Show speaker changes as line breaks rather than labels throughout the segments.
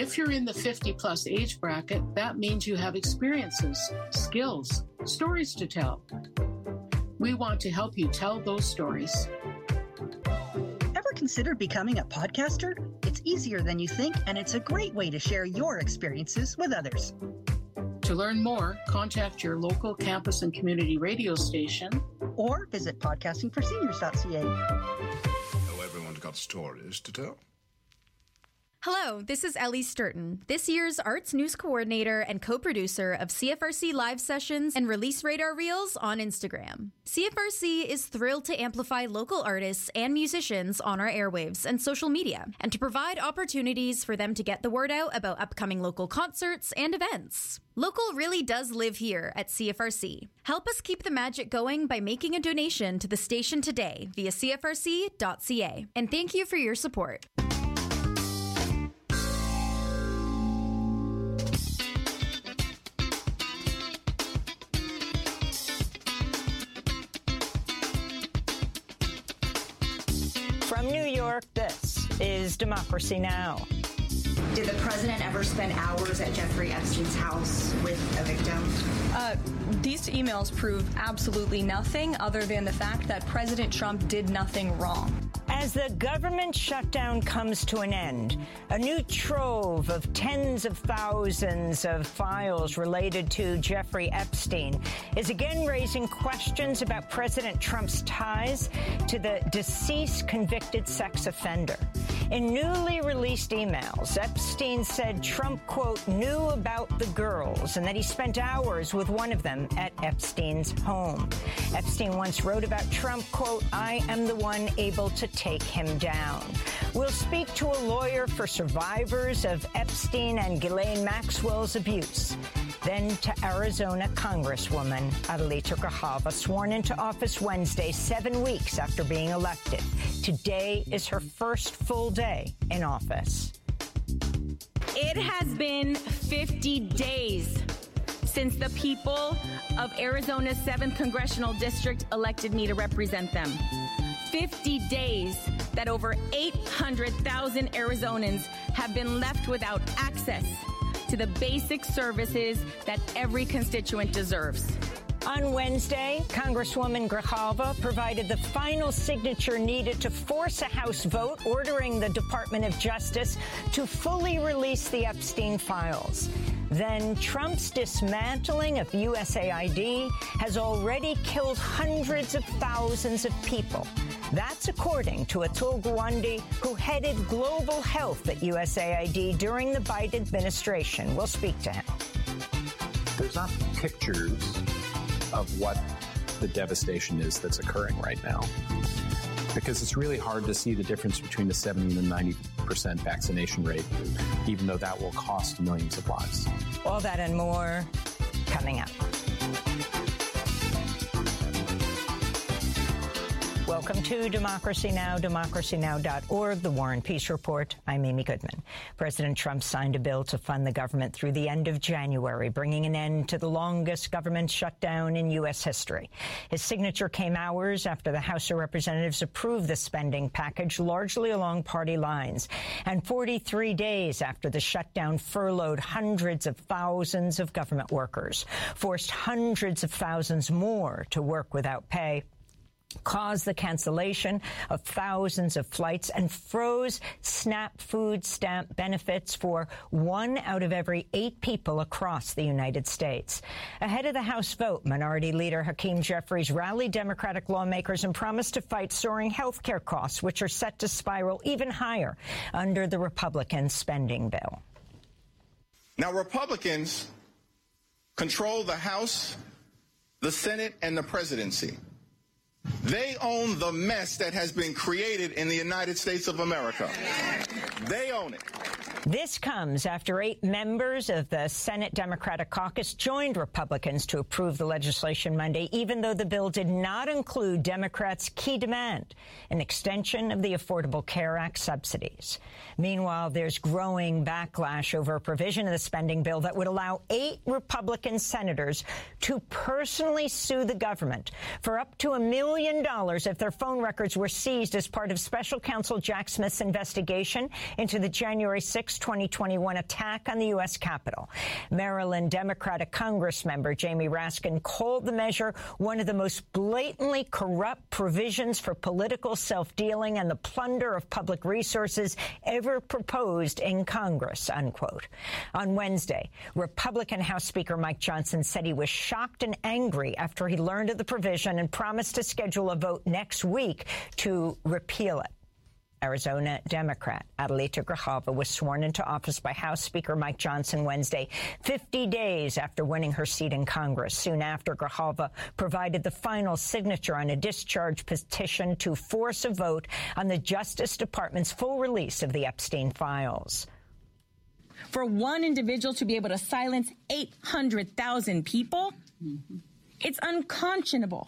If you're in the 50-plus age bracket, that means you have experiences, skills, stories to tell. We want to help you tell those stories.
Ever considered becoming a podcaster? It's easier than you think, and it's a great way to share your experiences with others.
To learn more, contact your local campus and community radio station
or visit podcastingforseniors.ca.
Oh, everyone's got stories to tell.
Hello, this is Ellie Sturton, this year's Arts News Coordinator and co-producer of CFRC Live Sessions and Release Radar Reels on Instagram. CFRC is thrilled to amplify local artists and musicians on our airwaves and social media, and to provide opportunities for them to get the word out about upcoming local concerts and events. Local really does live here at CFRC. Help us keep the magic going by making a donation to the station today via cfrc.ca. And thank you for your support.
From New York, this is Democracy Now!
Did the president ever spend hours at Jeffrey Epstein's house with a victim?
These emails prove absolutely nothing other than the fact that President Trump did nothing wrong.
As the government shutdown comes to an end, a new trove of tens of thousands of files related to Jeffrey Epstein is again raising questions about President Trump's ties to the deceased convicted sex offender. In newly released emails, Epstein said Trump, quote, knew about the girls and that he spent hours with one of them at Epstein's home. Epstein once wrote about Trump, quote, I am the one able to take him down. We'll speak to a lawyer for survivors of Epstein and Ghislaine Maxwell's abuse. Then to Arizona Congresswoman Adelita Grijalva, sworn into office Wednesday, 7 weeks after being elected. Today is her first full day in office.
It has been 50 days since the people of Arizona's 7th Congressional District elected me to represent them. 50 days that over 800,000 Arizonans have been left without access to the basic services that every constituent deserves.
On Wednesday, Congresswoman Grijalva provided the final signature needed to force a House vote ordering the Department of Justice to fully release the Epstein files. Then Trump's dismantling of USAID has already killed hundreds of thousands of people. That's according to Atul Gawande, who headed global health at USAID during the Biden administration. We'll speak to him.
There's not pictures of what the devastation is that's occurring right now, because it's really hard to see the difference between the 70 and 90% vaccination rate, even though that will cost millions of lives.
All that and more coming up. Welcome to Democracy Now!, democracynow.org, the War and Peace Report. I'm Amy Goodman. President Trump signed a bill to fund the government through the end of January, bringing an end to the longest government shutdown in U.S. history. His signature came hours after the House of Representatives approved the spending package, largely along party lines, and 43 days after the shutdown furloughed hundreds of thousands of government workers, forced hundreds of thousands more to work without pay, caused the cancellation of thousands of flights, and froze SNAP food stamp benefits for 1 out of every 8 people across the United States. Ahead of the House vote, Minority Leader Hakeem Jeffries rallied Democratic lawmakers and promised to fight soaring health care costs, which are set to spiral even higher under the Republican spending bill.
Now, Republicans control the House, the Senate, and the presidency. They own the mess that has been created in the United States of America. They own it.
This comes after 8 members of the Senate Democratic Caucus joined Republicans to approve the legislation Monday, even though the bill did not include Democrats' key demand, an extension of the Affordable Care Act subsidies. Meanwhile, there's growing backlash over a provision of the spending bill that would allow 8 Republican senators to personally sue the government for up to $1 million if their phone records were seized as part of special counsel Jack Smith's investigation into the January 6th 6, 2021 attack on the U.S. Capitol. Maryland Democratic Congressmember Jamie Raskin called the measure one of the most blatantly corrupt provisions for political self-dealing and the plunder of public resources ever proposed in Congress, unquote. On Wednesday, Republican House Speaker Mike Johnson said he was shocked and angry after he learned of the provision and promised to schedule a vote next week to repeal it. Arizona Democrat Adelita Grijalva was sworn into office by House Speaker Mike Johnson Wednesday, 50 days after winning her seat in Congress. Soon after, Grijalva provided the final signature on a discharge petition to force a vote on the Justice Department's full release of the Epstein files.
For one individual to be able to silence 800,000 people, it's unconscionable.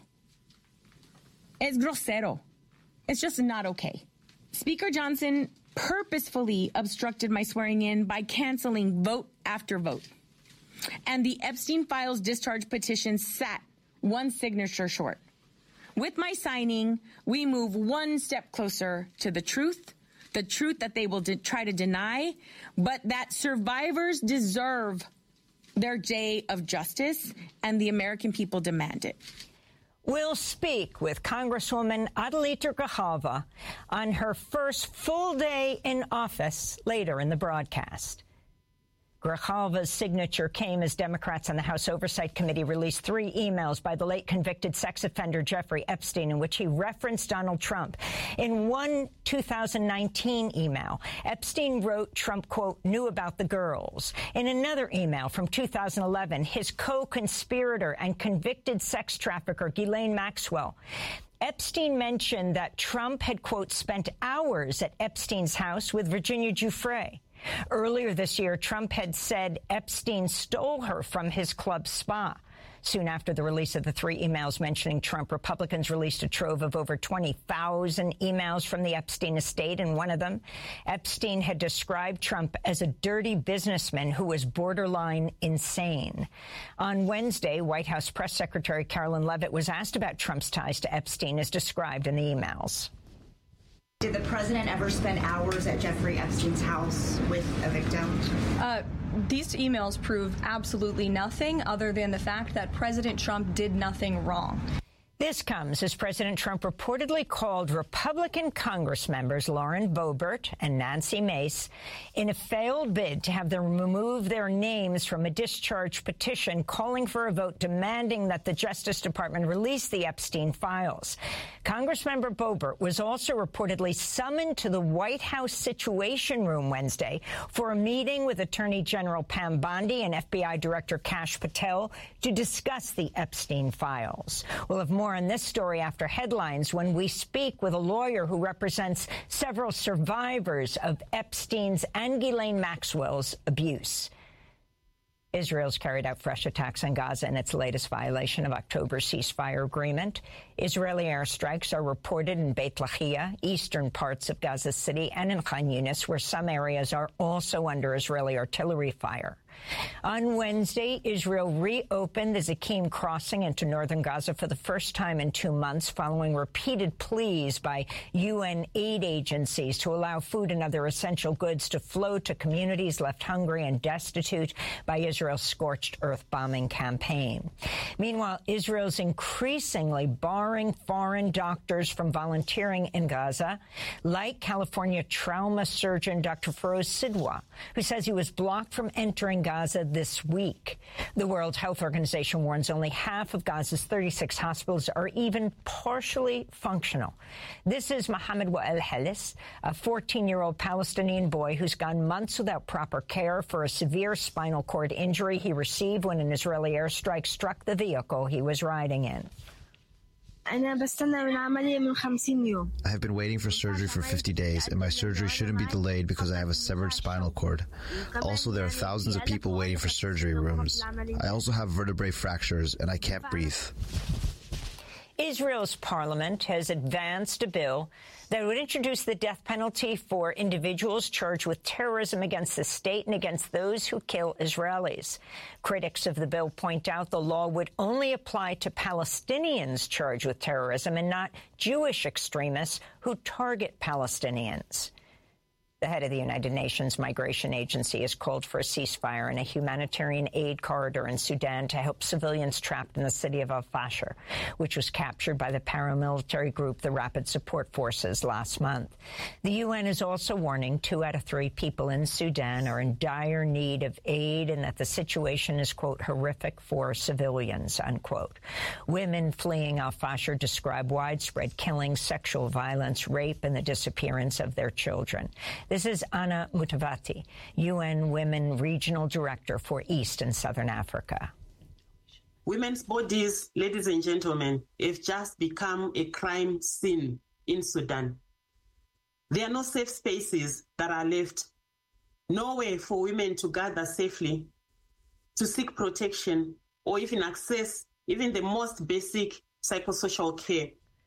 It's grosero. It's just not okay. Speaker Johnson purposefully obstructed my swearing in by canceling vote after vote. And the Epstein files discharge petition sat one signature short. With my signing, we move one step closer to the truth that they will try to deny, but that survivors deserve their day of justice, and the American people demand it.
We'll speak with Congresswoman Adelita Grijalva on her first full day in office later in the broadcast. Grijalva's signature came as Democrats on the House Oversight Committee released 3 emails by the late convicted sex offender Jeffrey Epstein in which he referenced Donald Trump. In one 2019 email, Epstein wrote Trump, quote, knew about the girls. In another email from 2011, his co-conspirator and convicted sex trafficker Ghislaine Maxwell Epstein mentioned that Trump had, quote, spent hours at Epstein's house with Virginia Giuffre. Earlier this year, Trump had said Epstein stole her from his club spa. Soon after the release of the 3 emails mentioning Trump, Republicans released a trove of over 20,000 emails from the Epstein estate. In one of them, Epstein had described Trump as a dirty businessman who was borderline insane. On Wednesday, White House Press Secretary Carolyn Leavitt was asked about Trump's ties to Epstein as described in the emails.
Did the president ever spend hours at Jeffrey Epstein's house with a victim?
These emails prove absolutely nothing other than the fact that President Trump did nothing wrong.
This comes as President Trump reportedly called Republican Congress members Lauren Boebert and Nancy Mace in a failed bid to have them remove their names from a discharge petition calling for a vote demanding that the Justice Department release the Epstein files. Congressmember Boebert was also reportedly summoned to the White House Situation Room Wednesday for a meeting with Attorney General Pam Bondi and FBI Director Kash Patel to discuss the Epstein files. We'll have more on this story after headlines when we speak with a lawyer who represents several survivors of Epstein's and Ghislaine Maxwell's abuse. Israel's carried out fresh attacks on Gaza in its latest violation of October's ceasefire agreement. Israeli airstrikes are reported in Beit Lahia, eastern parts of Gaza City, and in Khan Yunis, where some areas are also under Israeli artillery fire. On Wednesday, Israel reopened the Zakim crossing into northern Gaza for the first time in 2 months, following repeated pleas by UN aid agencies to allow food and other essential goods to flow to communities left hungry and destitute by Israel's scorched earth bombing campaign. Meanwhile, Israel's increasingly barring foreign doctors from volunteering in Gaza, like California trauma surgeon Dr. Feroz Sidwa, who says he was blocked from entering Gaza this week. The World Health Organization warns only half of Gaza's 36 hospitals are even partially functional. This is Mohammed Wael Helis, a 14-year-old Palestinian boy who's gone months without proper care for a severe spinal cord injury he received when an Israeli airstrike struck the vehicle he was riding in.
I have been waiting for surgery for 50 days, and my surgery shouldn't be delayed because I have a severed spinal cord. Also, there are thousands of people waiting for surgery rooms. I also have vertebrae fractures, and I can't breathe.
Israel's parliament has advanced a bill that would introduce the death penalty for individuals charged with terrorism against the state and against those who kill Israelis. Critics of the bill point out the law would only apply to Palestinians charged with terrorism and not Jewish extremists who target Palestinians. The head of the United Nations Migration Agency has called for a ceasefire and a humanitarian aid corridor in Sudan to help civilians trapped in the city of Al-Fashir, which was captured by the paramilitary group, the Rapid Support Forces, last month. The UN is also warning 2 out of 3 people in Sudan are in dire need of aid and that the situation is, quote, horrific for civilians, unquote. Women fleeing Al-Fashir describe widespread killing, sexual violence, rape, and the disappearance of their children. This is Anna Mutavati, UN Women Regional Director for East and Southern Africa.
Women's bodies, ladies and gentlemen, have just become a crime scene in Sudan. There are no safe spaces that are left. Nowhere for women to gather safely, to seek protection, or even access even the most basic psychosocial care.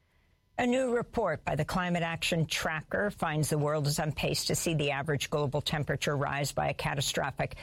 A new report by the Climate Action Tracker finds the world is on pace to see the average global temperature rise by a catastrophic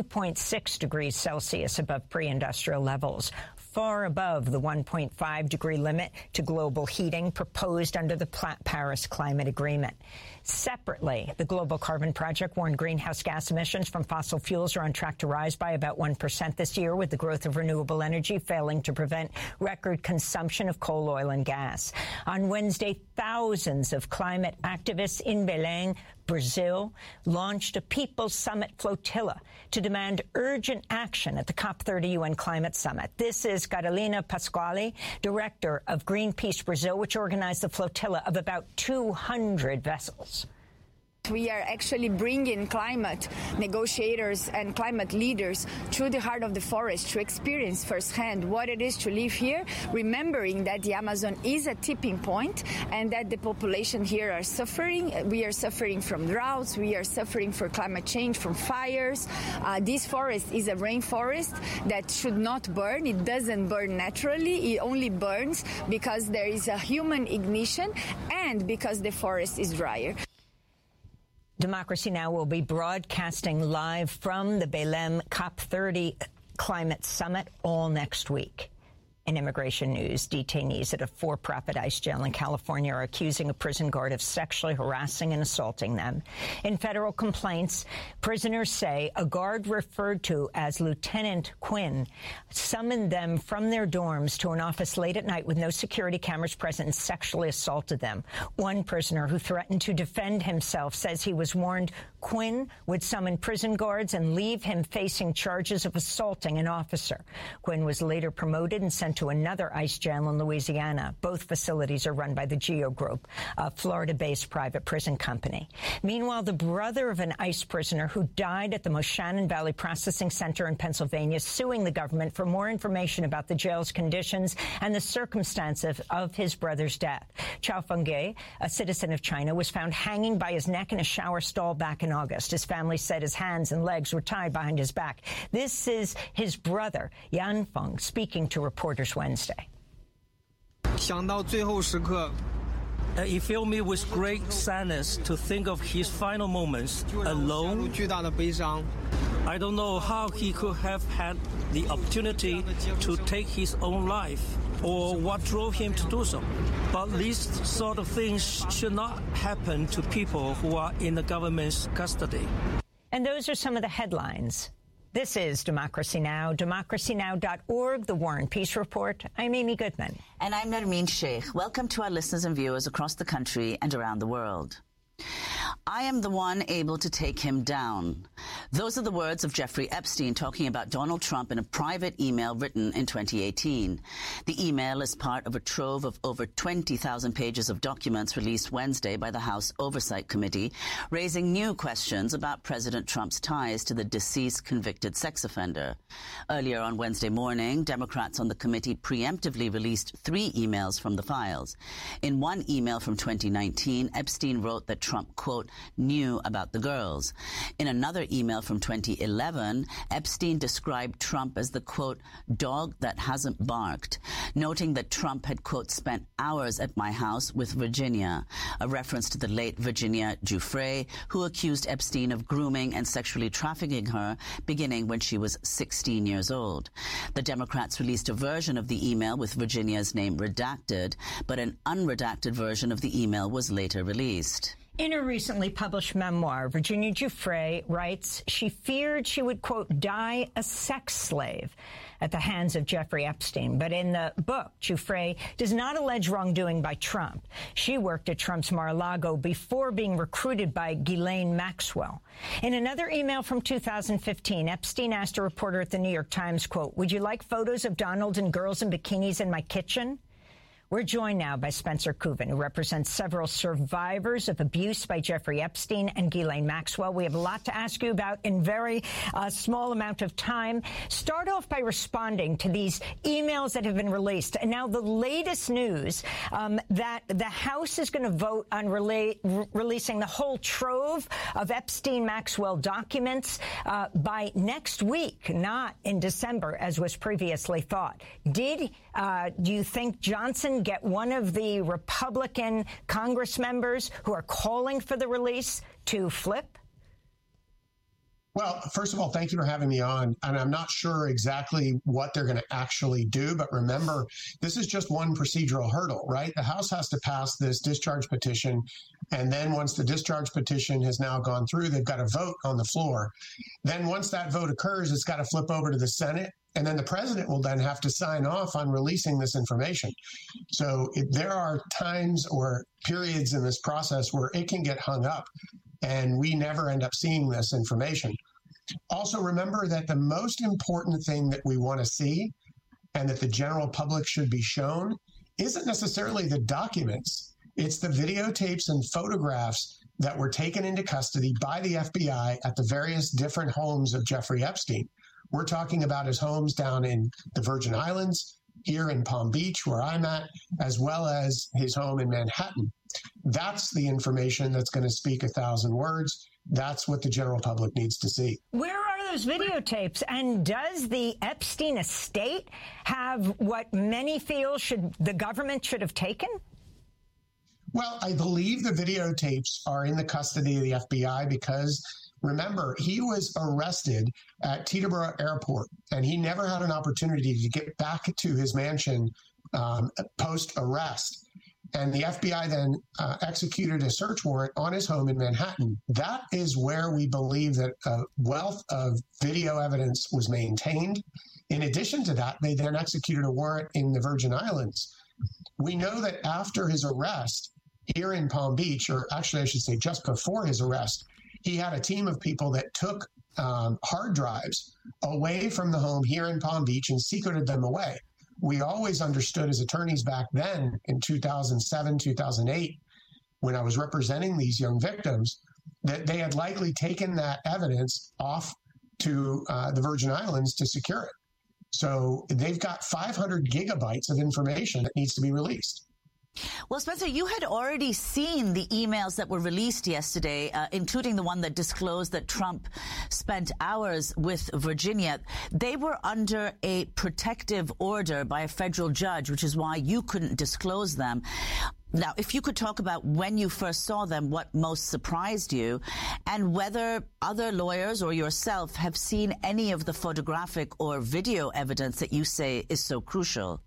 2.6 degrees Celsius above pre-industrial levels, far above the 1.5-degree limit to global heating proposed under the Paris Climate Agreement. Separately, the Global Carbon Project warned greenhouse gas emissions from fossil fuels are on track to rise by about 1% this year, with the growth of renewable energy failing to prevent record consumption of coal, oil, and gas. On Wednesday, thousands of climate activists in Belém, Brazil, launched a People's Summit flotilla to demand urgent action at the COP30 UN Climate Summit. This is Carolina Pasquale, director of Greenpeace Brazil, which organized the flotilla of about 200 vessels.
We are actually bringing climate negotiators and climate leaders to the heart of the forest to experience firsthand what it is to live here, remembering that the Amazon is a tipping point and that the population here are suffering. We are suffering from droughts. We are suffering from climate change, from fires. This forest is a rainforest that should not burn. It doesn't burn naturally. It only burns because there is a human ignition and because the forest is drier.
Democracy Now! Will be broadcasting live from the Belém COP30 Climate Summit all next week. In immigration news, detainees at a for-profit ICE jail in California are accusing a prison guard of sexually harassing and assaulting them. In federal complaints, prisoners say a guard referred to as Lieutenant Quinn summoned them from their dorms to an office late at night with no security cameras present and sexually assaulted them. One prisoner who threatened to defend himself says he was warned Quinn would summon prison guards and leave him facing charges of assaulting an officer. Quinn was later promoted and sent to another ICE jail in Louisiana. Both facilities are run by the GEO Group, a Florida-based private prison company. Meanwhile, the brother of an ICE prisoner who died at the Moshannon Valley Processing Center in Pennsylvania is suing the government for more information about the jail's conditions and the circumstances of his brother's death. Chao Fengge, a citizen of China, was found hanging by his neck in a shower stall back in August. His family said his hands and legs were tied behind his back. This is his brother, Yan Feng, speaking to reporters Wednesday.
想到最后时刻 It filled me with great sadness to think of his final moments alone. 巨大的悲伤 I don't know how he could have had the opportunity to take his own life or what drove him to do so. But these sort of things should not happen to people who are in the government's custody.
And those are some of the headlines. This is Democracy Now!, democracynow.org, The War and Peace Report. I'm Amy Goodman.
And I'm Nermeen Sheikh. Welcome to our listeners and viewers across the country and around the world. I am the one able to take him down. Those are the words of Jeffrey Epstein talking about Donald Trump in a private email written in 2018. The email is part of a trove of over 20,000 pages of documents released Wednesday by the House Oversight Committee, raising new questions about President Trump's ties to the deceased convicted sex offender. Earlier on Wednesday morning, Democrats on the committee preemptively released 3 emails from the files. In one email from 2019, Epstein wrote that Trump, quote, knew about the girls. In another email from 2011, Epstein described Trump as the, quote, dog that hasn't barked, noting that Trump had, quote, spent hours at my house with Virginia, a reference to the late Virginia Giuffre, who accused Epstein of grooming and sexually trafficking her beginning when she was 16 years old. The Democrats released a version of the email with Virginia's name redacted, but an unredacted version of the email was later released.
In a recently published memoir, Virginia Giuffre writes she feared she would, quote, die a sex slave at the hands of Jeffrey Epstein. But in the book, Giuffre does not allege wrongdoing by Trump. She worked at Trump's Mar-a-Lago before being recruited by Ghislaine Maxwell. In another email from 2015, Epstein asked a reporter at the New York Times, quote, would you like photos of Donald and girls in bikinis in my kitchen? We're joined now by Spencer Kuvin, who represents several survivors of abuse by Jeffrey Epstein and Ghislaine Maxwell. We have a lot to ask you about in very small amount of time. Start off by responding to these emails that have been released. And now the latest news that the House is going to vote on releasing the whole trove of Epstein-Maxwell documents by next week, not in December, as was previously thought. Do you think Johnson get one of the Republican Congress members who are calling for the release to flip?
Well, first of all, thank you for having me on. And I'm not sure exactly what they're going to actually do. But remember, this is just one procedural hurdle, right? The House has to pass this discharge petition. And then once the discharge petition has now gone through, they've got to vote on the floor. Then once that vote occurs, it's got to flip over to the Senate. And then the president will then have to sign off on releasing this information. So there are times or periods in this process where it can get hung up and we never end up seeing this information. Also, remember that the most important thing that we want to see and that the general public should be shown isn't necessarily the documents. It's the videotapes and photographs that were taken into custody by the FBI at the various different homes of Jeffrey Epstein. We're talking about his homes down in the Virgin Islands, here in Palm Beach, where I'm at, as well as his home in Manhattan. That's the information that's going to speak 1,000 words. That's what the general public needs to see.
Where are those videotapes? And does the Epstein estate have what many feel the government should have taken?
Well, I believe the videotapes are in the custody of the FBI because, remember, he was arrested at Teterboro Airport, and he never had an opportunity to get back to his mansion post-arrest. And the FBI then executed a search warrant on his home in Manhattan. That is where we believe that a wealth of video evidence was maintained. In addition to that, they then executed a warrant in the Virgin Islands. We know that after his arrest here in Palm Beach, or actually I should say just before his arrest, he had a team of people that took hard drives away from the home here in Palm Beach and secreted them away. We always understood as attorneys back then in 2007, 2008, when I was representing these young victims, that they had likely taken that evidence off to the Virgin Islands to secure it. So they've got 500 gigabytes of information that needs to be released.
Well, Spencer, you had already seen the emails that were released yesterday, including the one that disclosed that Trump spent hours with Virginia. They were under a protective order by a federal judge, which is why you couldn't disclose them. Now, if you could talk about when you first saw them, what most surprised you, and whether other lawyers or yourself have seen any of the photographic or video evidence that you say is so crucial.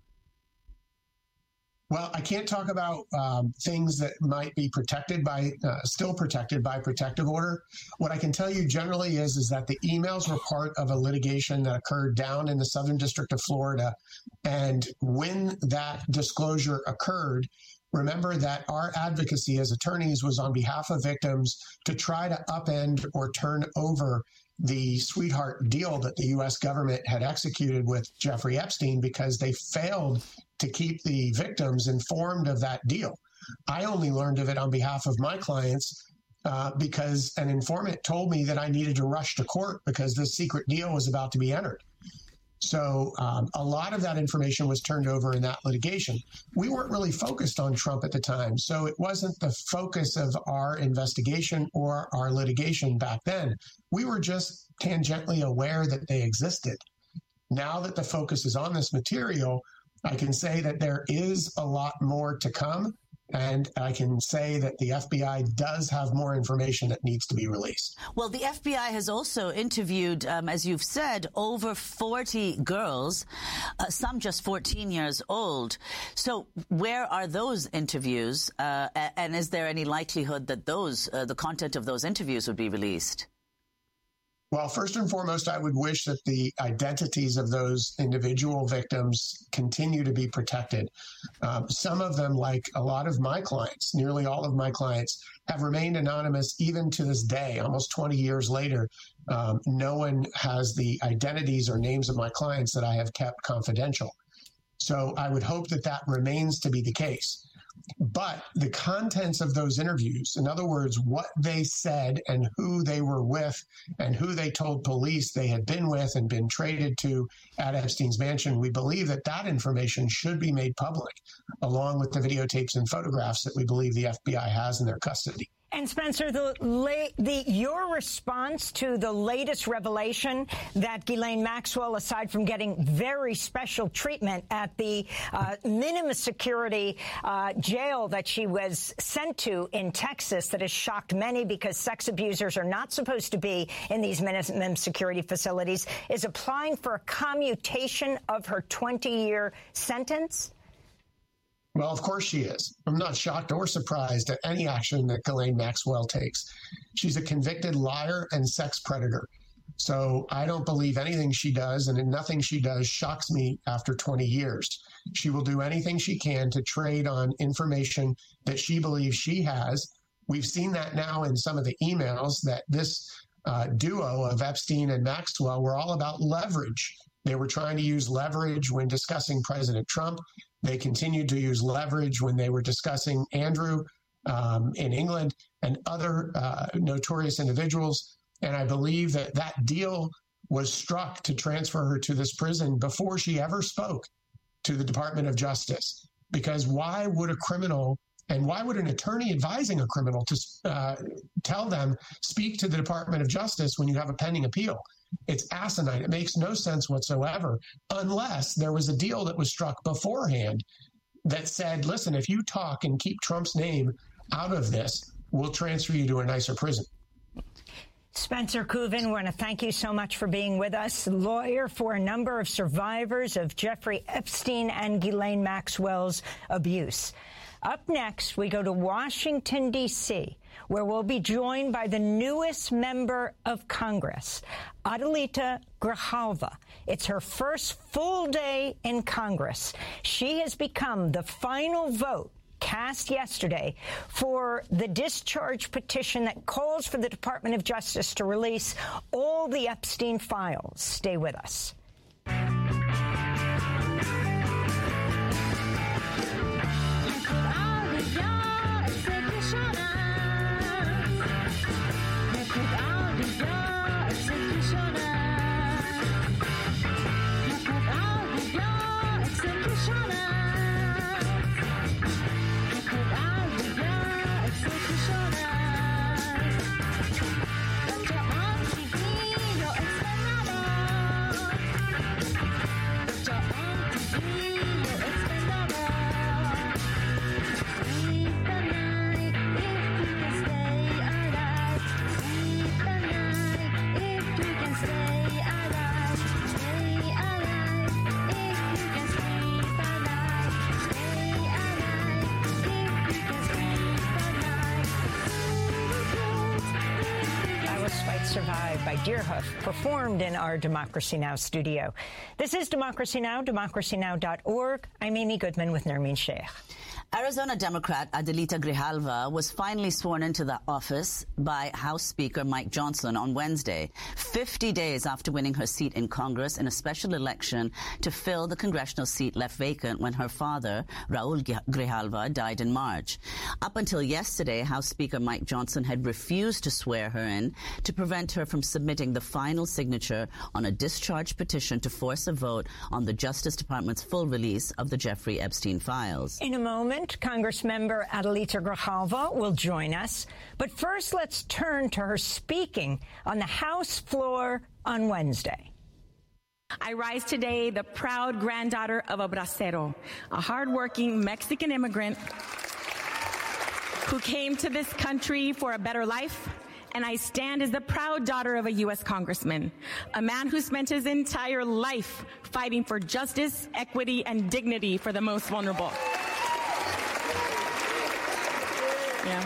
Well, I can't talk about things that might be protected by, still protected by protective order. What I can tell you generally is that the emails were part of a litigation that occurred down in the Southern District of Florida. And when that disclosure occurred, remember that our advocacy as attorneys was on behalf of victims to try to upend or turn over the sweetheart deal that the U.S. government had executed with Jeffrey Epstein because they failed to keep the victims informed of that deal. I only learned of it on behalf of my clients because an informant told me that I needed to rush to court because this secret deal was about to be entered. So a lot of that information was turned over in that litigation. We weren't really focused on Trump at the time, so it wasn't the focus of our investigation or our litigation back then. We were just tangentially aware that they existed. Now that the focus is on this material, I can say that there is a lot more to come. And I can say that the FBI does have more information that needs to be released.
Well, the FBI has also interviewed, as you've said, over 40 girls, some just 14 years old. So where are those interviews? And is there any likelihood that the content of those interviews would be released?
Well, first and foremost, I would wish that the identities of those individual victims continue to be protected. Some of them, like a lot of my clients, nearly all of my clients, have remained anonymous even to this day, almost 20 years later. No one has the identities or names of my clients that I have kept confidential. So I would hope that that remains to be the case. But the contents of those interviews, in other words, what they said and who they were with and who they told police they had been with and been traded to at Epstein's mansion, we believe that that information should be made public, along with the videotapes and photographs that we believe the FBI has in their custody.
And Spencer, your response to the latest revelation that Ghislaine Maxwell, aside from getting very special treatment at the minimum security jail that she was sent to in Texas, that has shocked many because sex abusers are not supposed to be in these minimum security facilities, is applying for a commutation of her 20-year sentence?
Well, of course she is. I'm not shocked or surprised at any action that Ghislaine Maxwell takes. She's a convicted liar and sex predator. So I don't believe anything she does, and nothing she does shocks me after 20 years. She will do anything she can to trade on information that she believes she has. We've seen that now in some of the emails that this duo of Epstein and Maxwell were all about leverage. They were trying to use leverage when discussing President Trump. They continued to use leverage when they were discussing Andrew in England and other notorious individuals. And I believe that that deal was struck to transfer her to this prison before she ever spoke to the Department of Justice. Because why would a criminal, and why would an attorney advising a criminal to tell them, speak to the Department of Justice when you have a pending appeal? It's asinine. It makes no sense whatsoever, unless there was a deal that was struck beforehand that said, listen, if you talk and keep Trump's name out of this, we'll transfer you to a nicer prison.
Spencer Kuvin, we want to thank you so much for being with us, lawyer for a number of survivors of Jeffrey Epstein and Ghislaine Maxwell's abuse. Up next, we go to Washington, D.C., where we'll be joined by the newest member of Congress, Adelita Grijalva. It's her first full day in Congress. She has become the final vote cast yesterday for the discharge petition that calls for the Department of Justice to release all the Epstein files. Stay with us. Survive by Deerhoof, performed in our Democracy Now! Studio. This is Democracy Now!, democracynow.org. I'm Amy Goodman with Nermeen Sheikh.
Arizona Democrat Adelita Grijalva was finally sworn into the office by House Speaker Mike Johnson on Wednesday, 50 days after winning her seat in Congress in a special election to fill the congressional seat left vacant when her father, Raul Grijalva, died in March. Up until yesterday, House Speaker Mike Johnson had refused to swear her in to prevent her from submitting the final signature on a discharge petition to force a vote on the Justice Department's full release of the Jeffrey Epstein files.
In a moment, Congressmember Adelita Grijalva will join us. But first, let's turn to her speaking on the House floor on Wednesday.
I rise today the proud granddaughter of a bracero, a hardworking Mexican immigrant who came to this country for a better life, and I stand as the proud daughter of a U.S. congressman, a man who spent his entire life fighting for justice, equity, and dignity for the most vulnerable. Yeah.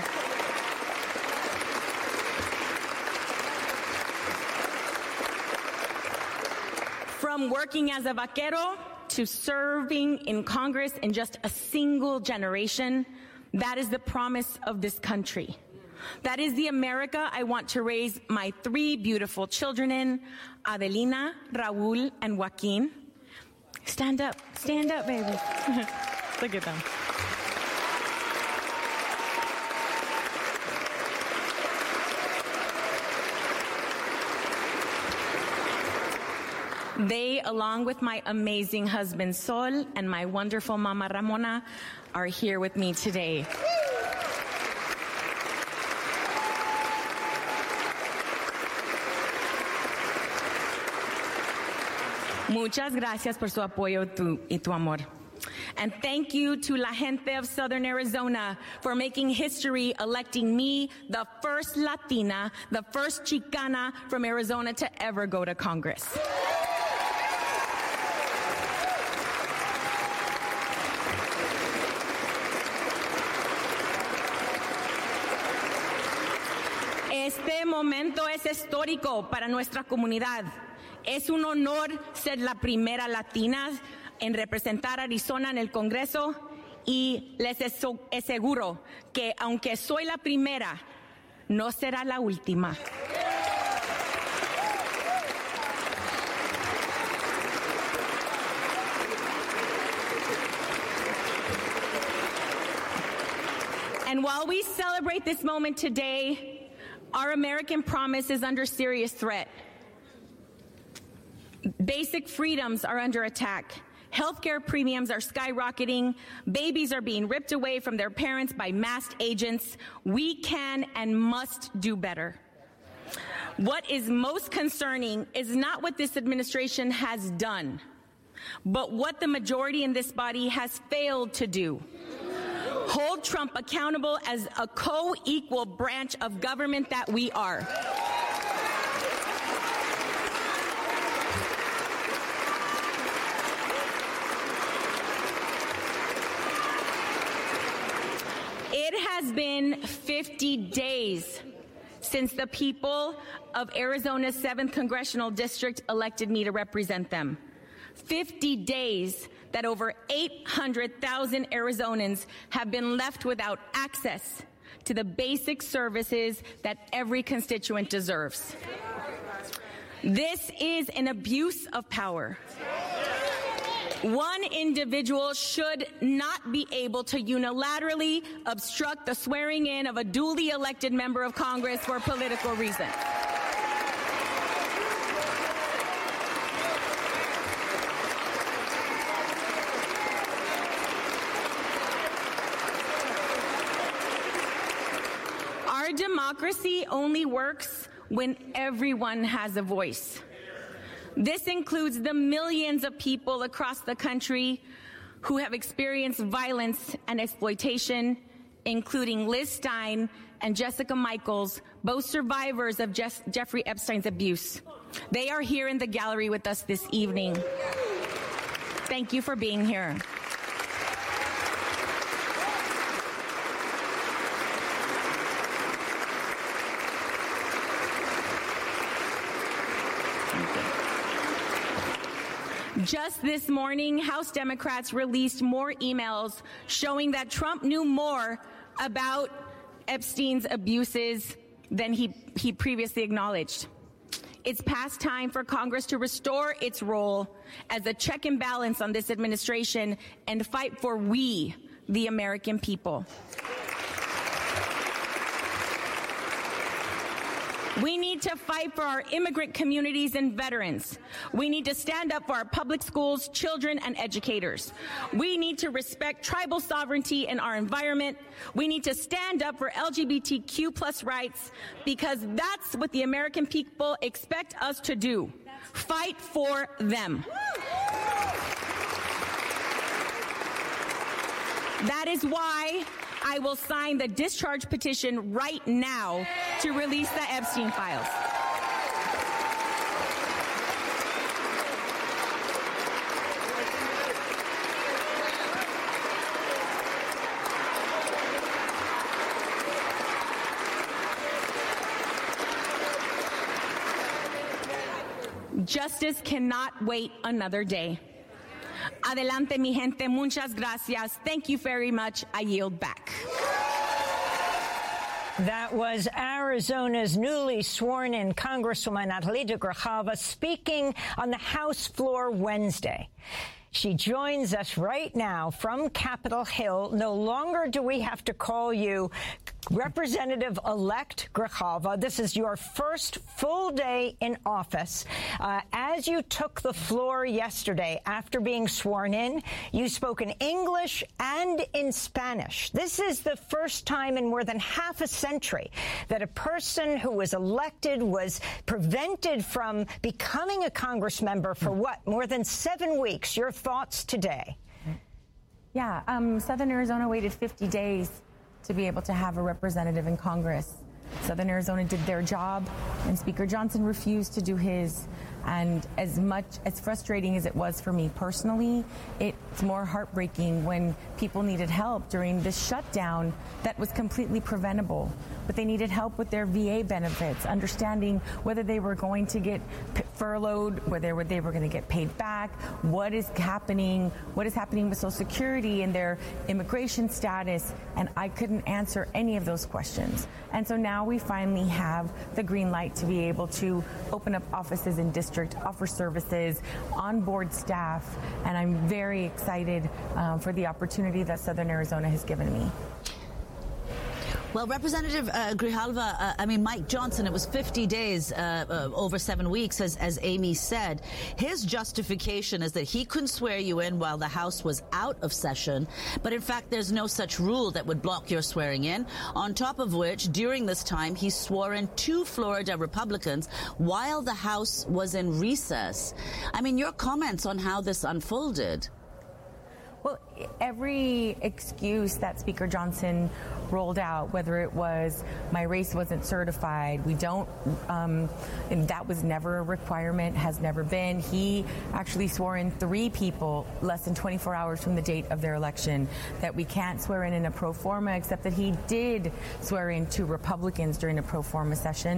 From working as a vaquero to serving in Congress in just a single generation, that is the promise of this country. That is the America I want to raise my 3 beautiful children in, Adelina, Raul, and Joaquin. Stand up, baby. Look at them. They, along with my amazing husband Sol and my wonderful mama Ramona, are here with me today. Muchas gracias por su apoyo y tu amor. And thank you to La Gente of Southern Arizona for making history, electing me, the first Latina, the first Chicana from Arizona to ever go to Congress. Este momento es histórico para nuestra comunidad. Es un honor ser la primera latina en representar a Arizona en el Congreso y les aseguro que aunque soy la primera, no será la última. And while we celebrate this moment today, our American promise is under serious threat. Basic freedoms are under attack. Healthcare premiums are skyrocketing. Babies are being ripped away from their parents by masked agents. We can and must do better. What is most concerning is not what this administration has done, but what the majority in this body has failed to do. Hold Trump accountable as a co-equal branch of government that we are. It has been 50 days since the people of Arizona's 7th Congressional District elected me to represent them. 50 days that over 800,000 Arizonans have been left without access to the basic services that every constituent deserves. This is an abuse of power. One individual should not be able to unilaterally obstruct the swearing in of a duly elected member of Congress for political reasons. Our democracy only works when everyone has a voice. This includes the millions of people across the country who have experienced violence and exploitation, including Liz Stein and Jessica Michaels, both survivors of Jeffrey Epstein's abuse. They are here in the gallery with us this evening. Thank you for being here. Just this morning, House Democrats released more emails showing that Trump knew more about Epstein's abuses than he previously acknowledged. It's past time for Congress to restore its role as a check and balance on this administration and fight for we, the American people. We need to fight for our immigrant communities and veterans. We need to stand up for our public schools, children, and educators. We need to respect tribal sovereignty in our environment. We need to stand up for LGBTQ+ rights because that's what the American people expect us to do. Fight for them. That is why I will sign the discharge petition right now to release the Epstein files. Justice cannot wait another day. Adelante, mi gente. Muchas gracias. Thank you very much. I yield back.
That was Arizona's newly sworn-in Congresswoman Adelita Grijalva speaking on the House floor Wednesday. She joins us right now from Capitol Hill. No longer do we have to call you Representative-elect Grijalva. This is your first full day in office. As you took the floor yesterday after being sworn in, you spoke in English and in Spanish. This is the first time in more than half a century that a person who was elected was prevented from becoming a Congress member for what, more than 7 weeks? Your thoughts today?
Yeah, Southern Arizona waited 50 days to be able to have a representative in Congress. Southern Arizona did their job, and Speaker Johnson refused to do his. And as frustrating as it was for me personally, it's more heartbreaking when people needed help during this shutdown that was completely preventable. But they needed help with their VA benefits, understanding whether they were going to get furloughed, whether they were going to get paid back, what is happening with Social Security and their immigration status. And I couldn't answer any of those questions. And so now we finally have the green light to be able to open up offices in district, offer services, onboard staff. And I'm very excited for the opportunity that Southern Arizona has given me.
Well, Representative Grijalva, Mike Johnson, it was 50 days, over 7 weeks, as Amy said. His justification is that he couldn't swear you in while the House was out of session. But in fact, there's no such rule that would block your swearing in. On top of which, during this time, he swore in 2 Florida Republicans while the House was in recess. Your comments on how this unfolded.
Well, every excuse that Speaker Johnson rolled out, whether it was my race wasn't certified, and that was never a requirement, has never been. He actually swore in 3 people less than 24 hours from the date of their election, that we can't swear in a pro forma, except that he did swear in 2 Republicans during a pro forma session.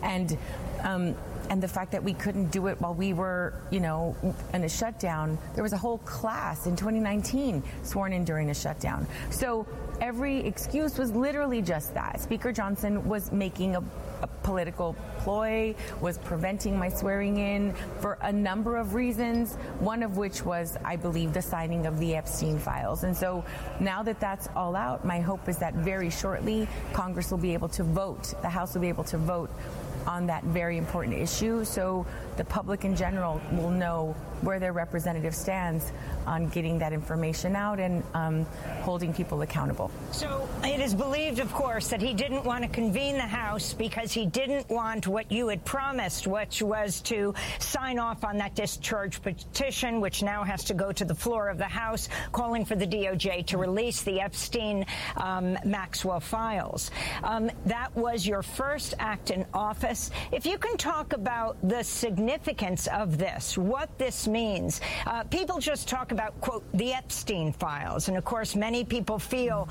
And the fact that we couldn't do it while we were, in a shutdown. There was a whole class in 2019 sworn in during a shutdown. So every excuse was literally just that. Speaker Johnson was making a political ploy, was preventing my swearing in for a number of reasons, one of which was, I believe, the signing of the Epstein files. And so now that that's all out, my hope is that very shortly Congress will be able to vote, the House will be able to vote on that very important issue, so the public in general will know where their representative stands on getting that information out and holding people accountable.
So it is believed, of course, that he didn't want to convene the House because he didn't want what you had promised, which was to sign off on that discharge petition, which now has to go to the floor of the House, calling for the DOJ to release the Epstein Maxwell files. That was your first act in office. If you can talk about the significance of this, what this means. People just talk about, quote, the Epstein files. And, of course, many people feel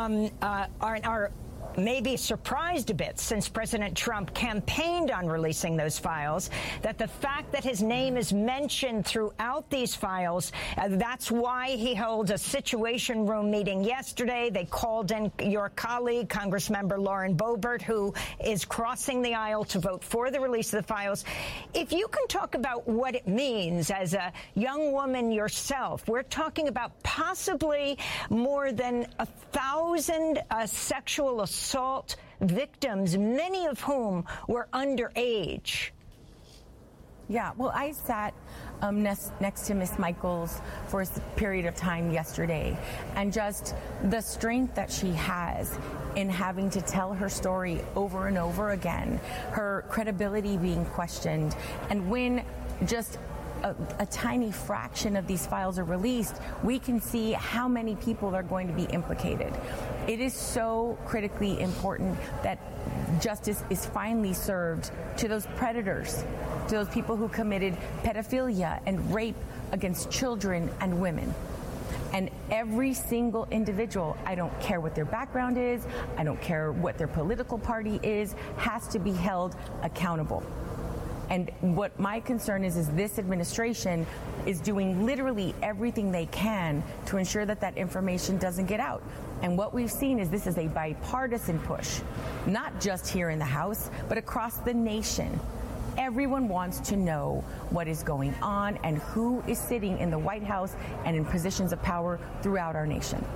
are maybe surprised a bit, since President Trump campaigned on releasing those files, that the fact that his name is mentioned throughout these files, that's why he held a Situation Room meeting yesterday. They called in your colleague, Congressmember Lauren Boebert, who is crossing the aisle to vote for the release of the files. If you can talk about what it means as a young woman yourself, we're talking about possibly more than 1,000 sexual assault victims, many of whom were underage.
Yeah, well, I sat next to Miss Michaels for a period of time yesterday, and just the strength that she has in having to tell her story over and over again, her credibility being questioned, and when just a tiny fraction of these files are released, we can see how many people are going to be implicated. It is so critically important that justice is finally served to those predators, to those people who committed pedophilia and rape against children and women. And every single individual, I don't care what their background is, I don't care what their political party is, has to be held accountable. And what my concern is this administration is doing literally everything they can to ensure that that information doesn't get out. And what we've seen is this is a bipartisan push, not just here in the House, but across the nation. Everyone wants to know what is going on and who is sitting in the White House and in positions of power throughout our nation.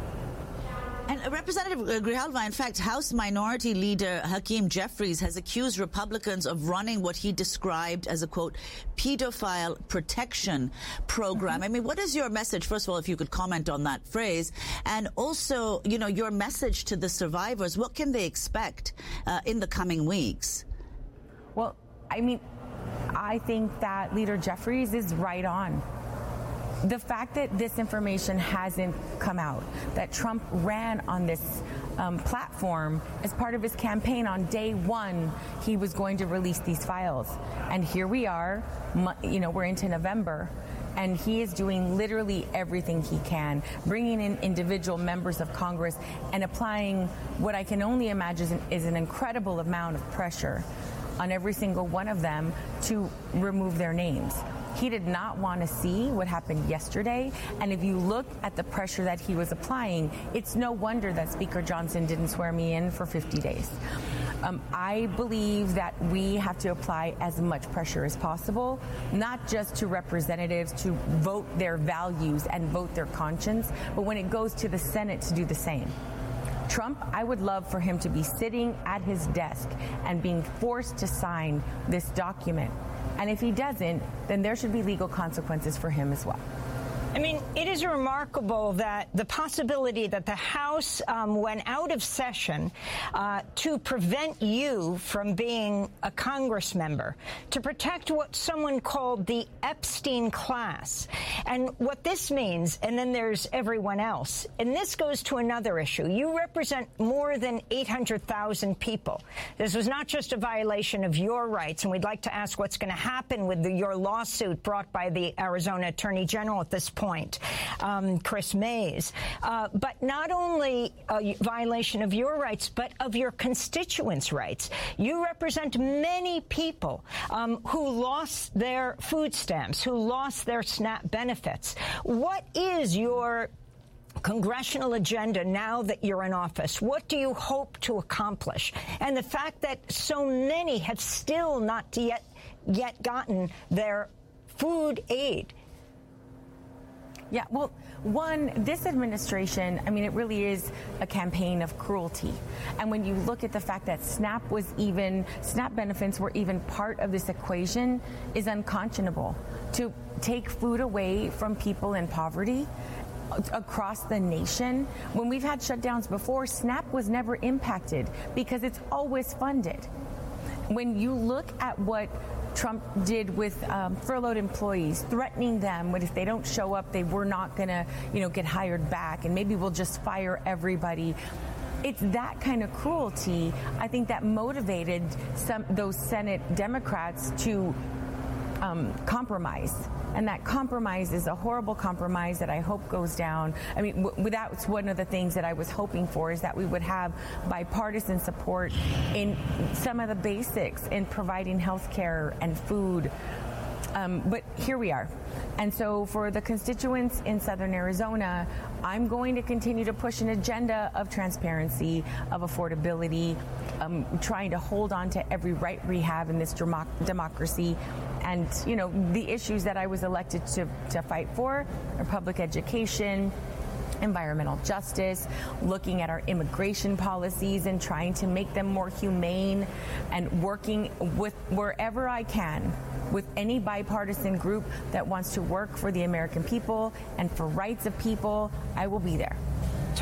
And Representative Grijalva, in fact, House Minority Leader Hakeem Jeffries has accused Republicans of running what he described as a, quote, pedophile protection program. I mean, what is your message? First of all, if you could comment on that phrase. And also, you know, your message to the survivors. What can they expect in the coming weeks?
Well, I mean, I think that Leader Jeffries is right on. The fact that this information hasn't come out, that Trump ran on this platform as part of his campaign on day one, he was going to release these files. And here we are, you know, we're into November, and he is doing literally everything he can, bringing in individual members of Congress and applying what I can only imagine is an incredible amount of pressure on every single one of them to remove their names. He did not want to see what happened yesterday, and if you look at the pressure that he was applying, it's no wonder that Speaker Johnson didn't swear me in for 50 days. I believe that we have to apply as much pressure as possible, not just to representatives to vote their values and vote their conscience, but when it goes to the Senate to do the same. Trump, I would love for him to be sitting at his desk and being forced to sign this document. And if he doesn't, then there should be legal consequences for him as well.
I mean, it is remarkable that the possibility that the House went out of session to prevent you from being a Congress member, to protect what someone called the Epstein class. And what this means, and then there's everyone else, and this goes to another issue. You represent more than 800,000 people. This was not just a violation of your rights, and we'd like to ask what's going to happen with your lawsuit brought by the Arizona Attorney General at this point, Chris Mays, but not only a violation of your rights, but of your constituents' rights. You represent many people who lost their food stamps, who lost their SNAP benefits. What is your congressional agenda now that you're in office? What do you hope to accomplish? And the fact that so many have still not yet gotten their food aid.
Yeah, well, one, this administration, I mean, it really is a campaign of cruelty. And when you look at the fact that SNAP benefits were even part of this equation is unconscionable. To take food away from people in poverty across the nation, when we've had shutdowns before, SNAP was never impacted because it's always funded. When you look at what Trump did with furloughed employees, threatening them if they don't show up, they were not going to, get hired back, and maybe we'll just fire everybody. It's that kind of cruelty, I think, that motivated those Senate Democrats to compromise. And that compromise is a horrible compromise that I hope goes down. I mean, that's one of the things that I was hoping for, is that we would have bipartisan support in some of the basics in providing health care and food. But here we are. And so for the constituents in Southern Arizona, I'm going to continue to push an agenda of transparency, of affordability, trying to hold on to every right we have in this democracy. And, the issues that I was elected to fight for are public education, environmental justice, looking at our immigration policies and trying to make them more humane, and working with wherever I can with any bipartisan group that wants to work for the American people and for rights of people. I will be there.
Talk about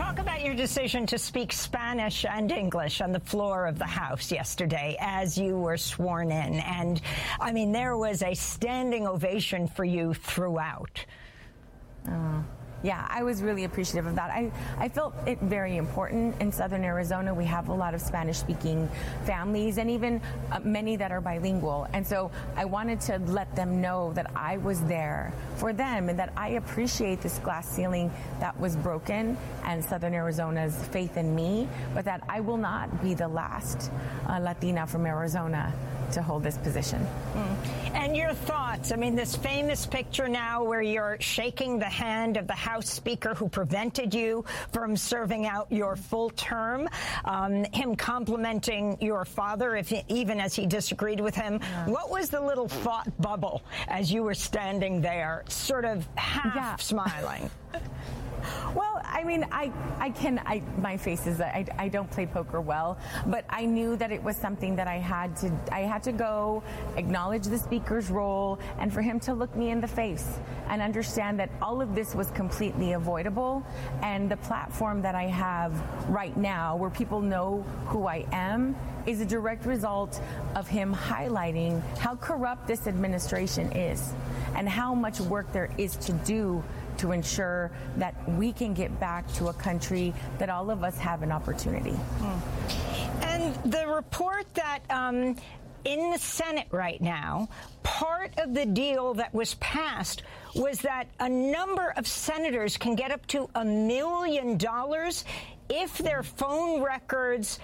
your decision to speak Spanish and English on the floor of the House yesterday as you were sworn in. And, I mean, there was a standing ovation for you throughout.
Yeah, I was really appreciative of that. I felt it very important. In Southern Arizona, we have a lot of Spanish-speaking families and even many that are bilingual. And so I wanted to let them know that I was there for them and that I appreciate this glass ceiling that was broken and Southern Arizona's faith in me, but that I will not be the last Latina from Arizona to hold this position.
And your thoughts? I mean, this famous picture now where you're shaking the hand of the House Speaker who prevented you from serving out your full term, him complimenting your father, even as he disagreed with him. Yeah. What was the little thought bubble as you were standing there, sort of half smiling?
Well, I mean, my face is that I don't play poker well, but I knew that it was something that I had to go acknowledge the Speaker's role and for him to look me in the face and understand that all of this was completely avoidable. And the platform that I have right now, where people know who I am, is a direct result of him highlighting how corrupt this administration is and how much work there is to do to ensure that we can get back to a country that all of us have an opportunity.
And the report that in the Senate right now, part of the deal that was passed was that a number of senators can get up to $1 million if their phone records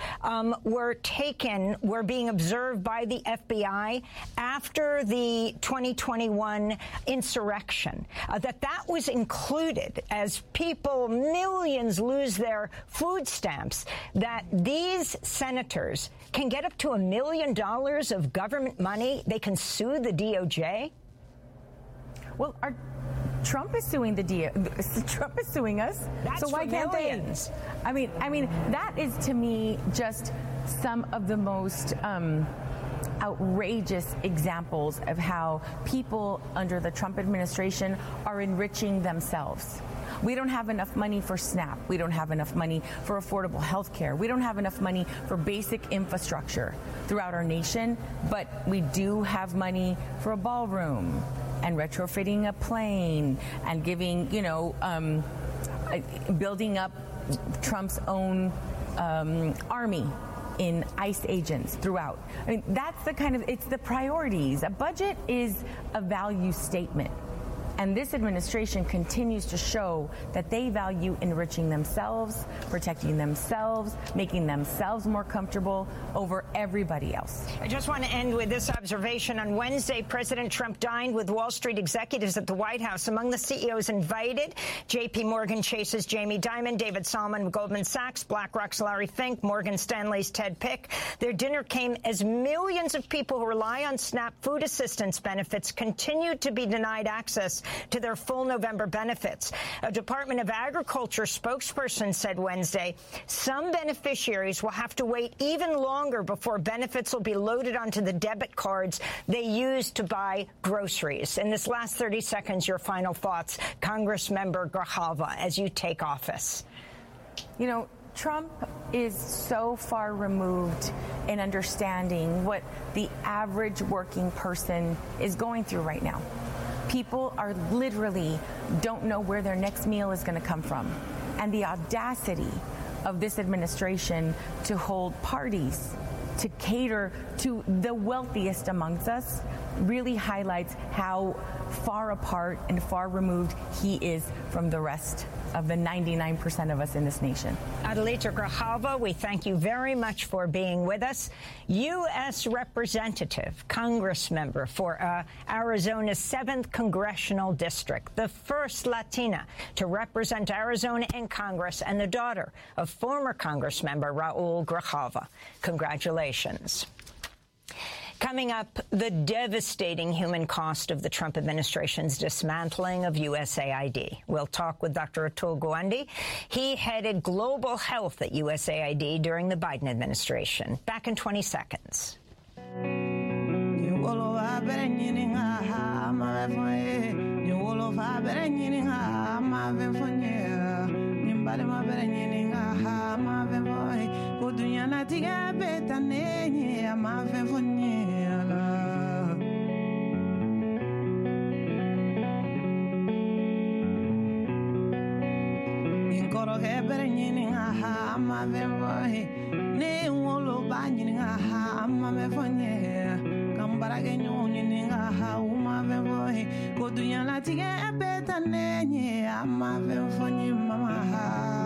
were being observed by the FBI after the 2021 insurrection, that was included as millions lose their food stamps, that these senators can get up to $1 million of government money. They can sue the DOJ.
Well, Trump is suing Trump is suing us. So why can't they? I mean, that is to me just some of the most outrageous examples of how people under the Trump administration are enriching themselves. We don't have enough money for SNAP. We don't have enough money for affordable health care. We don't have enough money for basic infrastructure throughout our nation, but we do have money for a ballroom and retrofitting a plane and giving, building up Trump's own army in ICE agents throughout. I mean, that's it's the priorities. A budget is a value statement. And this administration continues to show that they value enriching themselves, protecting themselves, making themselves more comfortable over everybody else.
I just want to end with this observation. On Wednesday, President Trump dined with Wall Street executives at the White House. Among the CEOs invited, J.P. Morgan Chase's Jamie Dimon, David Solomon of Goldman Sachs, BlackRock's Larry Fink, Morgan Stanley's Ted Pick. Their dinner came as millions of people who rely on SNAP food assistance benefits continued to be denied access to their full November benefits. A Department of Agriculture spokesperson said Wednesday, some beneficiaries will have to wait even longer before benefits will be loaded onto the debit cards they use to buy groceries. In this last 30 seconds, your final thoughts, Congressmember Grijalva, as you take office.
Trump is so far removed in understanding what the average working person is going through right now. People are literally don't know where their next meal is going to come from. And the audacity of this administration to hold parties, to cater to the wealthiest amongst us, really highlights how far apart and far removed he is from the rest of the 99% of us in this nation.
Adelita Grijalva, we thank you very much for being with us. U.S. Representative, Congress member for Arizona's 7th Congressional District, the first Latina to represent Arizona in Congress, and the daughter of former Congress member Raul Grijalva. Congratulations. Coming up, the devastating human cost of the Trump administration's dismantling of USAID. We'll talk with Dr. Atul Gawande. He headed global health at USAID during the Biden administration. Back in 20 seconds.
Kodunyana tiga beta nenye ama vevoniela. Inkoro hebere nyini aha ama vevohe. Ne wolo ba nyini aha ama vevonie. Kambara genyo nyini aha uma vevohe. Kodunyana tiga beta nenye ama vevonie mama ha.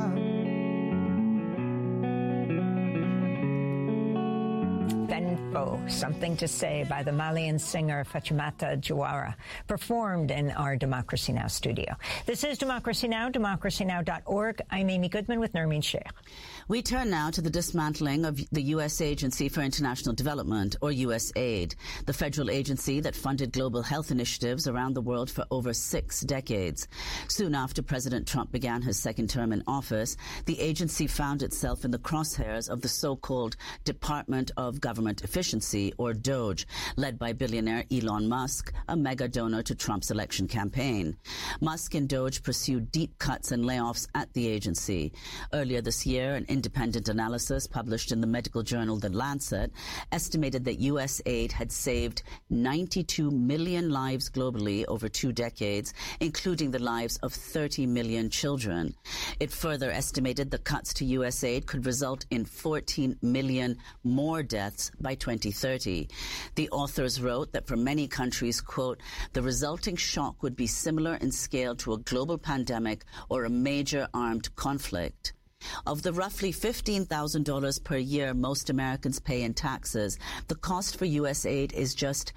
Benfo, Something to Say by the Malian singer Fatoumata Diawara, performed in our Democracy Now! Studio. This is Democracy Now!, democracynow.org. I'm Amy Goodman with Nermeen Sheikh.
We turn now to the dismantling of the U.S. Agency for International Development, or USAID, the federal agency that funded global health initiatives around the world for over 6 decades. Soon after President Trump began his second term in office, the agency found itself in the crosshairs of the so-called Department of Government Efficiency, or DOGE, led by billionaire Elon Musk, a mega donor to Trump's election campaign. Musk and DOGE pursued deep cuts and layoffs at the agency. Earlier this year, an independent analysis published in the medical journal The Lancet estimated that U.S. aid had saved 92 million lives globally over 2 decades, including the lives of 30 million children. It further estimated the cuts to U.S. aid could result in 14 million more deaths by 2030. The authors wrote that for many countries, quote, the resulting shock would be similar in scale to a global pandemic or a major armed conflict. Of the roughly $15,000 per year most Americans pay in taxes, the cost for U.S. aid is just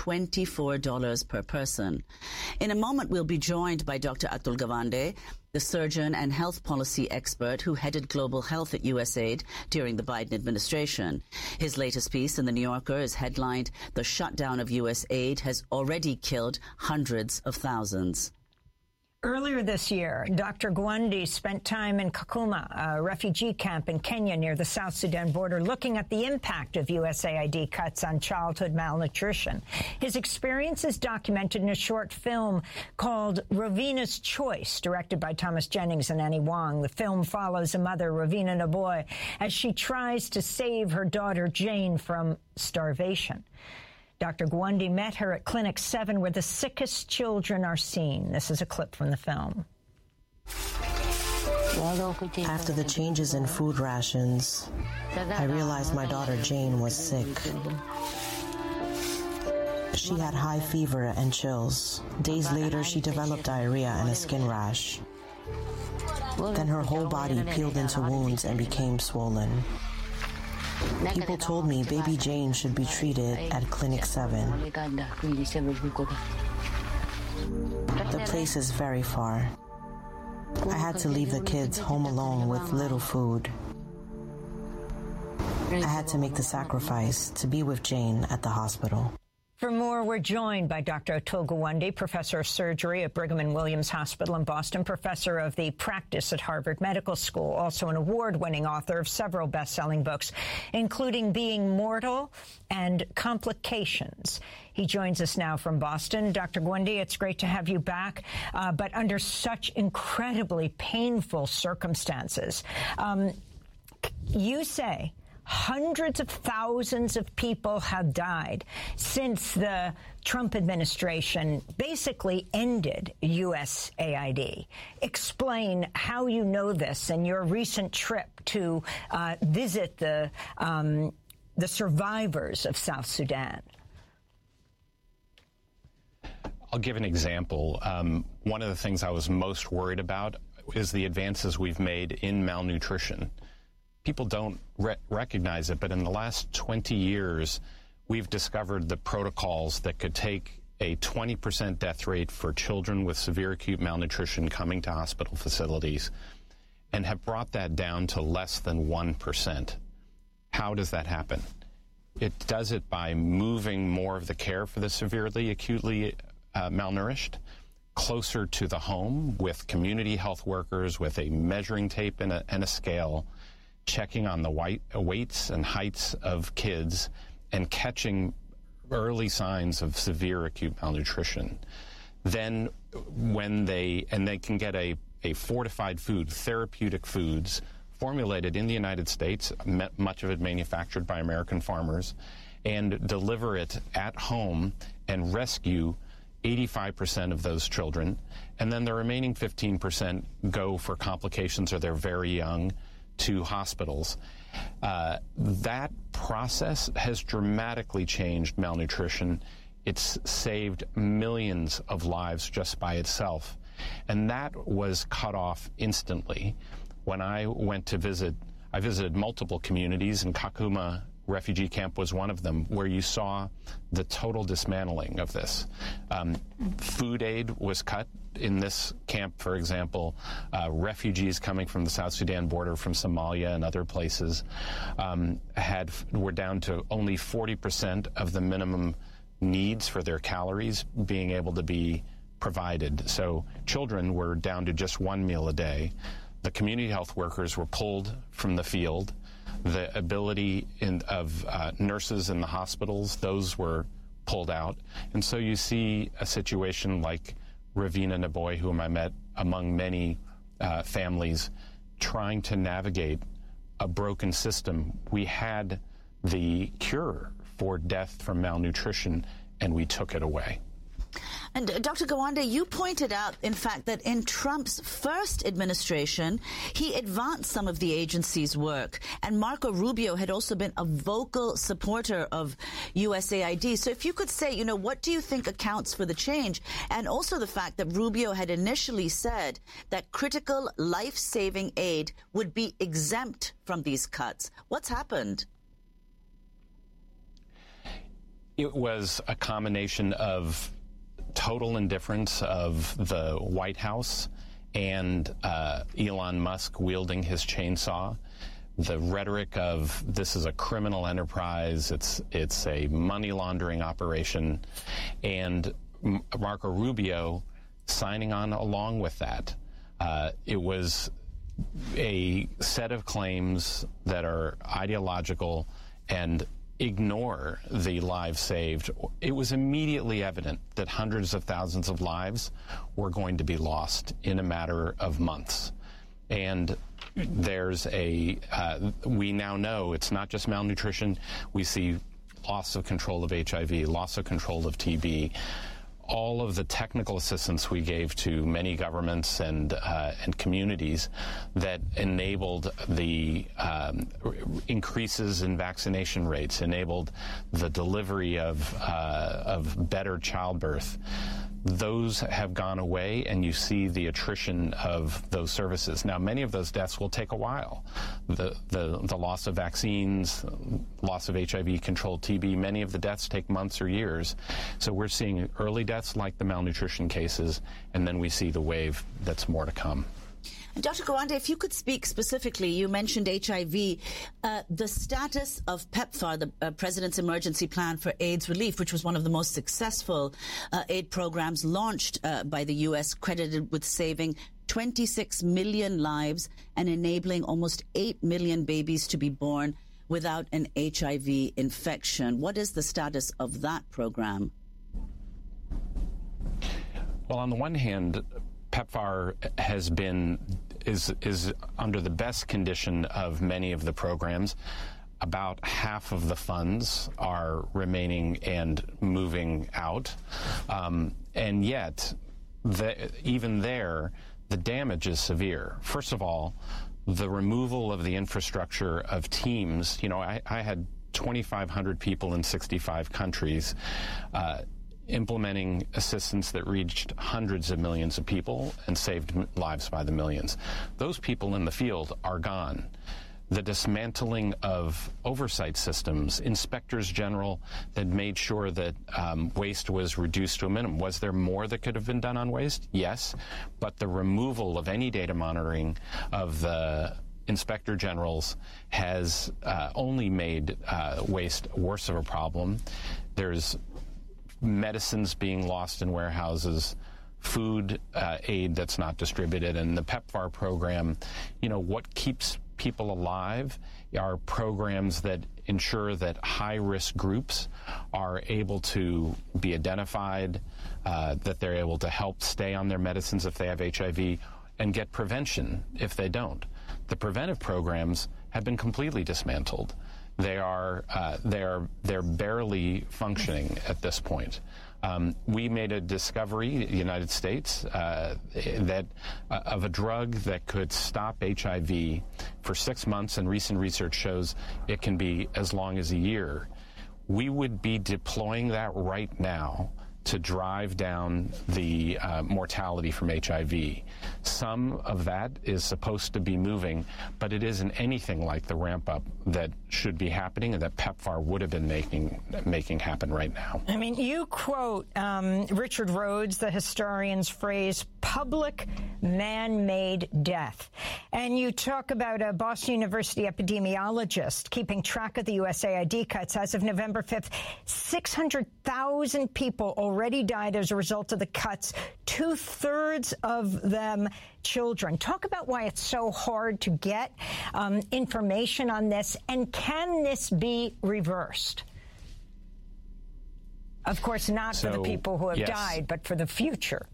$24 per person. In a moment, we'll be joined by Dr. Atul Gawande, the surgeon and health policy expert who headed global health at USAID during the Biden administration. His latest piece in The New Yorker is headlined, "The Shutdown of USAID Has Already Killed Hundreds of Thousands."
Earlier this year, Dr. Gawande spent time in Kakuma, a refugee camp in Kenya near the South Sudan border, looking at the impact of USAID cuts on childhood malnutrition. His experience is documented in a short film called Ravina's Choice, directed by Thomas Jennings and Annie Wong. The film follows a mother, Ravina Naboy, as she tries to save her daughter Jane from starvation. Dr. Gawande met her at Clinic 7, where the sickest children are seen. This is a clip from the film.
After the changes in food rations, I realized my daughter Jane was sick. She had high fever and chills. Days later, she developed diarrhea and a skin rash. Then her whole body peeled into wounds and became swollen. People told me baby Jane should be treated at Clinic 7. The place is very far. I had to leave the kids home alone with little food. I had to make the sacrifice to be with Jane at the hospital.
For more, we're joined by Dr. Atul Gawande, professor of surgery at Brigham and Williams Hospital in Boston, professor of the practice at Harvard Medical School, also an award-winning author of several best-selling books, including Being Mortal and Complications. He joins us now from Boston. Dr. Gawande, it's great to have you back, but under such incredibly painful circumstances. You say hundreds of thousands of people have died since the Trump administration basically ended USAID. Explain how you know this and your recent trip to visit the survivors of South Sudan.
I'll give an example. One of the things I was most worried about is the advances we've made in malnutrition. People don't recognize it, but in the last 20 years, we've discovered the protocols that could take a 20% death rate for children with severe acute malnutrition coming to hospital facilities and have brought that down to less than 1%. How does that happen? It does it by moving more of the care for the severely acutely malnourished closer to the home with community health workers with a measuring tape and a scale, checking on the weights and heights of kids and catching early signs of severe acute malnutrition. Then when they can get a fortified food, therapeutic foods formulated in the United States, much of it manufactured by American farmers, and deliver it at home and rescue 85% of those children. And then the remaining 15% go for complications or they're very young to hospitals. That process has dramatically changed malnutrition. It's saved millions of lives just by itself. And that was cut off instantly. When I went to visit, I visited multiple communities, and Kakuma refugee camp was one of them, where you saw the total dismantling of this. Food aid was cut. In this camp, for example, refugees coming from the South Sudan border, from Somalia and other places, were down to only 40% of the minimum needs for their calories being able to be provided. So children were down to just one meal a day. The community health workers were pulled from the field. The ability of nurses in the hospitals, those were pulled out. And so you see a situation like Ravina Naboy, whom I met among many families, trying to navigate a broken system. We had the cure for death from malnutrition, and we took it away.
And Dr. Gawande, you pointed out, in fact, that in Trump's first administration, he advanced some of the agency's work. And Marco Rubio had also been a vocal supporter of USAID. So if you could say, what do you think accounts for the change? And also the fact that Rubio had initially said that critical life-saving aid would be exempt from these cuts. What's happened?
It was a combination of total indifference of the White House and Elon Musk wielding his chainsaw. The rhetoric of this is a criminal enterprise, it's a money laundering operation, and Marco Rubio signing on along with that. It was a set of claims that are ideological and ignore the lives saved. It was immediately evident that hundreds of thousands of lives were going to be lost in a matter of months. And there's we now know it's not just malnutrition. We see loss of control of HIV, loss of control of TB. All of the technical assistance we gave to many governments and communities that enabled the increases in vaccination rates, enabled the delivery of better childbirth. Those have gone away, and you see the attrition of those services. Now, many of those deaths will take a while. The loss of vaccines, loss of HIV-controlled TB, many of the deaths take months or years. So we're seeing early deaths like the malnutrition cases, and then we see the wave that's more to come.
Dr. Gawande, if you could speak specifically, you mentioned HIV, the status of PEPFAR, the President's Emergency Plan for AIDS Relief, which was one of the most successful aid programs launched by the U.S., credited with saving 26 million lives and enabling almost 8 million babies to be born without an HIV infection. What is the status of that program?
Well, on the one hand, PEPFAR is under the best condition of many of the programs. About half of the funds are remaining and moving out. And yet, even there, the damage is severe. First of all, the removal of the infrastructure of teams. I had 2,500 people in 65 countries implementing assistance that reached hundreds of millions of people and saved lives by the millions. Those people in the field are gone. The dismantling of oversight systems, inspectors general that made sure that waste was reduced to a minimum. Was there more that could have been done on waste? Yes, but the removal of any data monitoring of the inspector generals has only made waste worse of a problem. There's medicines being lost in warehouses, food aid that's not distributed, and the PEPFAR program, what keeps people alive are programs that ensure that high-risk groups are able to be identified, that they're able to help stay on their medicines if they have HIV, and get prevention if they don't. The preventive programs have been completely dismantled. They're barely functioning at this point. We made a discovery in the United States of a drug that could stop HIV for 6 months, and recent research shows it can be as long as a year. We would be deploying that right now to drive down the mortality from HIV. Some of that is supposed to be moving, but it isn't anything like the ramp up that should be happening and that PEPFAR would have been making happen right now.
I mean, you quote Richard Rhodes, the historian's phrase, public man-made death. And you talk about a Boston University epidemiologist keeping track of the USAID cuts. As of November 5th, 600,000 people already died as a result of the cuts, 2/3 of them children. Talk about why it's so hard to get information on this, and can this be reversed? Of course, not for the people who have died, but for the future.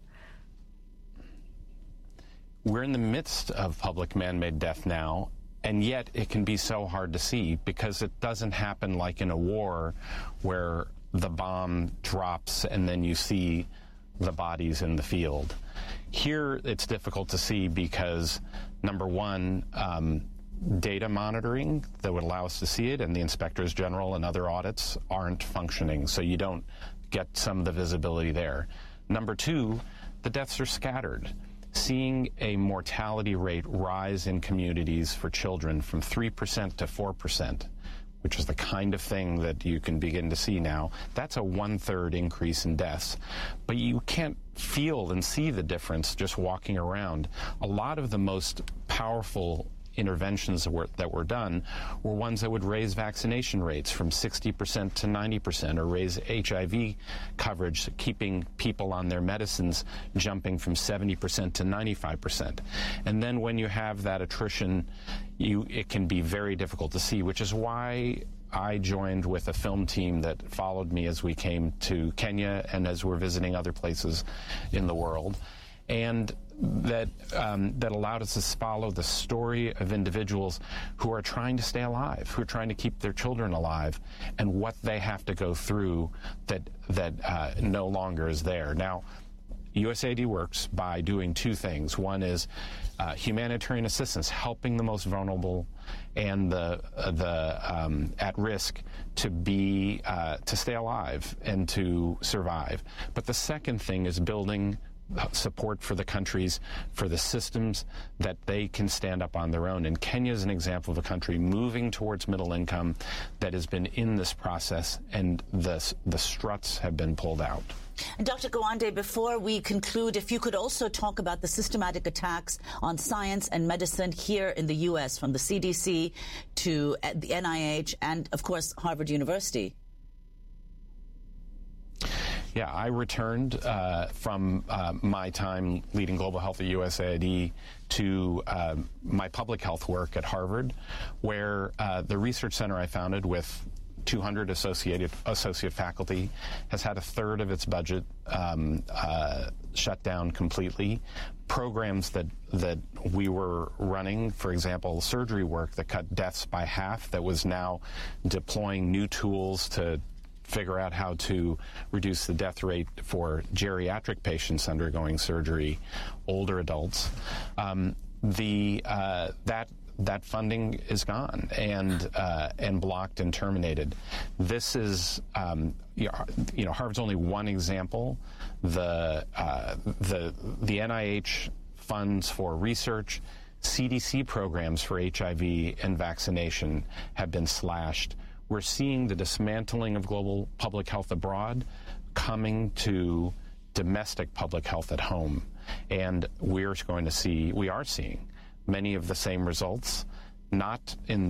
We're in the midst of public man-made death now, and yet it can be so hard to see because it doesn't happen like in a war where the bomb drops and then you see the bodies in the field. Here, it's difficult to see because, number one, data monitoring that would allow us to see it and the inspectors general and other audits aren't functioning, so you don't get some of the visibility there. Number two, the deaths are scattered. Seeing a mortality rate rise in communities for children from 3% to 4%, which is the kind of thing that you can begin to see now, that's a 1/3 increase in deaths. But you can't feel and see the difference just walking around. A lot of the most powerful interventions that were done were ones that would raise vaccination rates from 60% to 90% or raise HIV coverage, keeping people on their medicines jumping from 70% to 95%. And then when you have that attrition, it can be very difficult to see, which is why I joined with a film team that followed me as we came to Kenya and as we're visiting other places in the world. And that allowed us to follow the story of individuals who are trying to stay alive, who are trying to keep their children alive, and what they have to go through that no longer is there. Now, USAID works by doing two things. One is humanitarian assistance, helping the most vulnerable and the at risk to stay alive and to survive. But the second thing is building support for the countries, for the systems that they can stand up on their own. And Kenya is an example of a country moving towards middle income that has been in this process, and the struts have been pulled out.
And Dr. Gawande, before we conclude, if you could also talk about the systematic attacks on science and medicine here in the U.S., from the CDC to the NIH and, of course, Harvard University.
Yeah, I returned from my time leading global health at USAID to my public health work at Harvard, where the research center I founded with 200 associate faculty has had 1/3 of its budget shut down completely. Programs that we were running, for example, surgery work that cut deaths by half, that was now deploying new tools to figure out how to reduce the death rate for geriatric patients undergoing surgery, older adults. That funding is gone and blocked and terminated. This is, Harvard's only one example. The NIH funds for research, CDC programs for HIV and vaccination have been slashed. We're seeing the dismantling of global public health abroad coming to domestic public health at home. And we are seeing many of the same results, not in